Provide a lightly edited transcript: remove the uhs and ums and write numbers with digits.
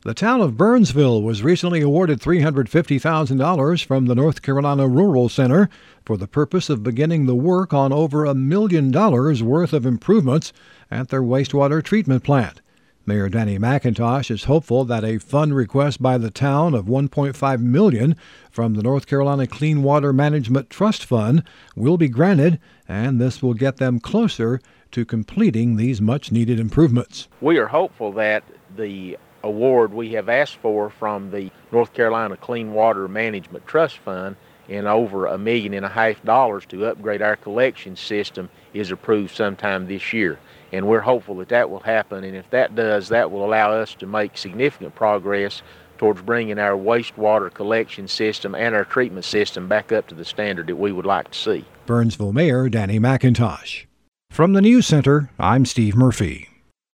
The town of Burnsville was recently awarded $350,000 from the North Carolina Rural Center for the purpose of beginning the work on over $1 million worth of improvements at their wastewater treatment plant. Mayor Danny McIntosh is hopeful that a fund request by the town of $1.5 million from the North Carolina Clean Water Management Trust Fund will be granted, and this will get them closer to completing these much-needed improvements. We are hopeful that the award we have asked for from the North Carolina Clean Water Management Trust Fund in over $1.5 million to upgrade our collection system is approved sometime this year. And we're hopeful that that will happen, and if that does, that will allow us to make significant progress towards bringing our wastewater collection system and our treatment system back up to the standard that we would like to see. Burnsville Mayor Danny McIntosh. From the News Center, I'm Steve Murphy.